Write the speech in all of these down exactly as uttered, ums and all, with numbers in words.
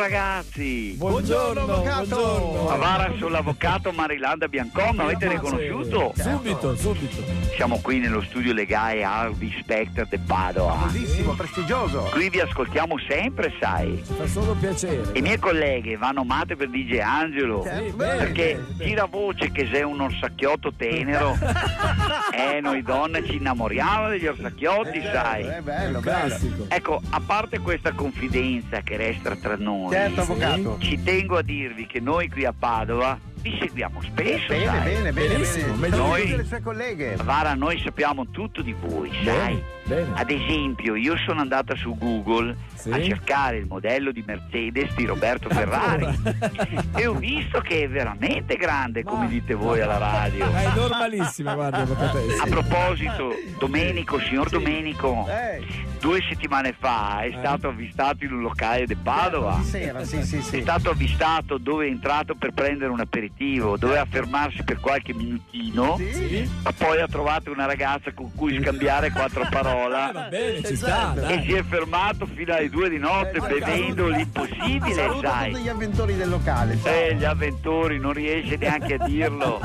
ragazzi. Buongiorno, avvocato. buongiorno. Avara sull'avvocato Marilanda Biancon, avete riconosciuto? Subito, subito. Siamo qui nello studio legale Harvey Specter de Padova. Famosissimo, prestigioso. Qui vi ascoltiamo sempre, sai. Ci fa solo piacere. Le mie colleghe vanno mate per D J Angelo, Certo, perché bene, bene. gira voce che sei un orsacchiotto tenero. Eh, noi donne ci innamoriamo degli orsacchiotti, sai. È È bello, un bello. classico. Ecco, a parte questa confidenza che resta tra noi, Certo, avvocato. ci tengo a dirvi che noi qui a Padova vi seguiamo spesso, Bene, sai. bene, bene, Benissimo, bene. meglio Saluti di- tutte le sue colleghe. Vara, noi sappiamo tutto di voi, sai. Bene, bene. Ad esempio, io sono andata su Google Sì. a cercare il modello di Mercedes di Roberto Ferrari e ho visto che è veramente grande, come Ma- dite voi alla radio. Ma è normalissima, guarda, avvocatessa. A proposito, Domenico, signor Domenico, Eh, due settimane fa è stato avvistato in un locale di Padova. di sera, sì, sì, È sì. stato avvistato dove è entrato per prendere un aperitivo, doveva fermarsi per qualche minutino, Sì? ma poi ha trovato una ragazza con cui scambiare quattro Eh, va parole bene, ci sta, Esatto. e dai. si è fermato fino alle due di notte Eh, bevendo l'impossibile, Saluta tutti sai. gli avventori del locale. ciao. Eh, gli avventori, non riesce neanche a dirlo.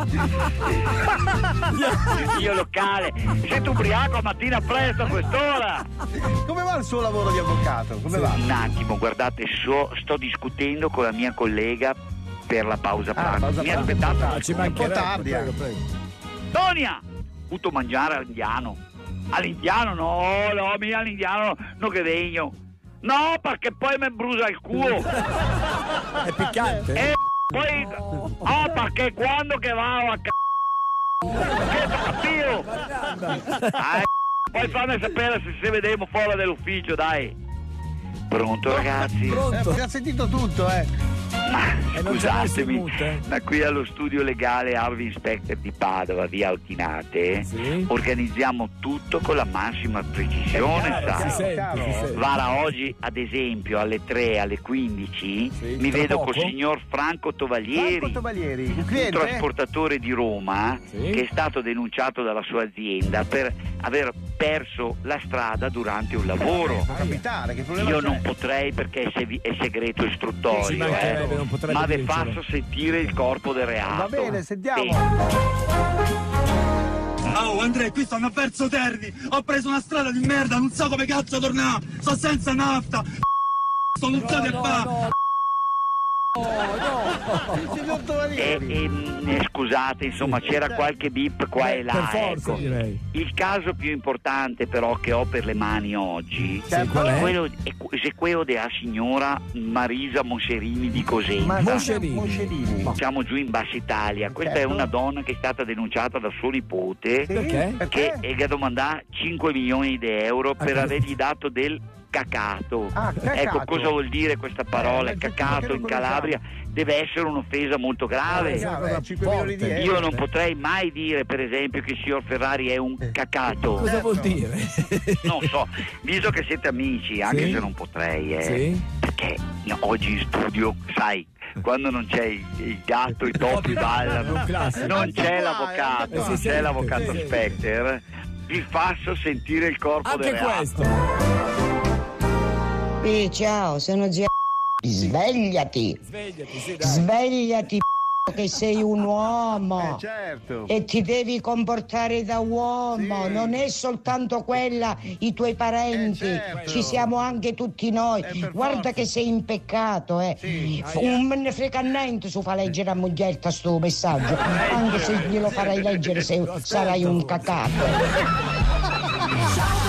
Il mio locale. Sento ubriaco a mattina presto a quest'ora. Come va il suo lavoro di avvocato? Come va? Un attimo, guardate, so- sto discutendo con la mia collega per la pausa pranzo. Ah, pausa Mi pranzo. aspettate? Ah, ci Un po' mancherebbe, tardi, prego, eh. prego. Tonia! Potuto mangiare all'indiano. All'indiano no, no, mi all'indiano non che vengo. No, perché poi mi brucia il culo. È piccante? E poi, oh, perché quando che vado a c***o, che capito? Ah, poi fammi sapere se ci vediamo fuori dell'ufficio, dai. Pronto, ragazzi? Eh, Pronto? si ha sentito tutto, eh. Ma E non c'è messo in scusatemi, mute? ma qui allo studio legale Harvey Inspector di Padova, via Altinate, Sì. organizziamo tutto con la massima precisione, Chiaro, sai. Si sente, cavolo. si sente. Vara, oggi ad esempio alle tre, alle quindici Sì, mi tra vedo poco. col signor Franco Tovaglieri, Franco Tovaglieri, il un cliente. trasportatore di Roma, Sì. che è stato denunciato dalla sua azienda per aver perso la strada durante un lavoro. Può capitare, che problema Io c'è? non potrei perché è, sevi- è segreto istruttorio, Ci mancherebbe, eh. non potrebbe ma vi dircelo. faccio sentire il corpo del reato. Va bene, sentiamo. Sì. Oh Andrea, qui stanno a Verso Terni, ho preso una strada di merda, non so come cazzo tornare, sto senza nafta, sto non so che No, fa. no, Il signor E, Tovaglieri. e, mh, eh, scusate, insomma, c'era qualche bip qua Beh, e là. per forza, ecco. direi. Il caso più importante però che ho per le mani oggi Sì, qual è è? quello, è, è quello della signora Marisa Moscherini di Cosenza. Ma Moscerini. Moscerini. Ma- Siamo giù in Bassa Italia. Questa Certo. è una donna che è stata denunciata da suo nipote, Sì, Perché? che è che ha domandato cinque milioni di euro per Ah, avergli dato del cacato. Ah, cacato. Ecco cosa vuol dire questa parola, Eh, nel cacato senso che in lo Calabria deve essere un'offesa molto grave. Eh, Vabbè, cosa cinque milioni di forte. euro. Io non potrei mai dire, per esempio, che il signor Ferrari è un cacato. Cosa Certo. vuol dire? Non so, visto che siete amici, anche Sì. se non potrei, eh, Sì? perché no, oggi in studio, sai, quando non c'è il, il gatto, i topi Un ballano, classico. non c'è qua, l'avvocato, anche qua. non Si c'è sente, l'avvocato si sente. Specter, vi faccio sentire il corpo Anche del reato. questo. Sì, ciao, sono zia. Svegliati, Svegliati, sì, dai. svegliati che sei un uomo Eh, certo. e ti devi comportare da uomo, Sì. non è soltanto quella, i tuoi parenti, Eh, certo. ci siamo anche tutti noi. Eh, per Guarda forza. che sei in peccato, eh. Sì. F- Non me ne frega niente su fa leggere a moglietta sto messaggio, anche se glielo farai leggere se sarai un cacato.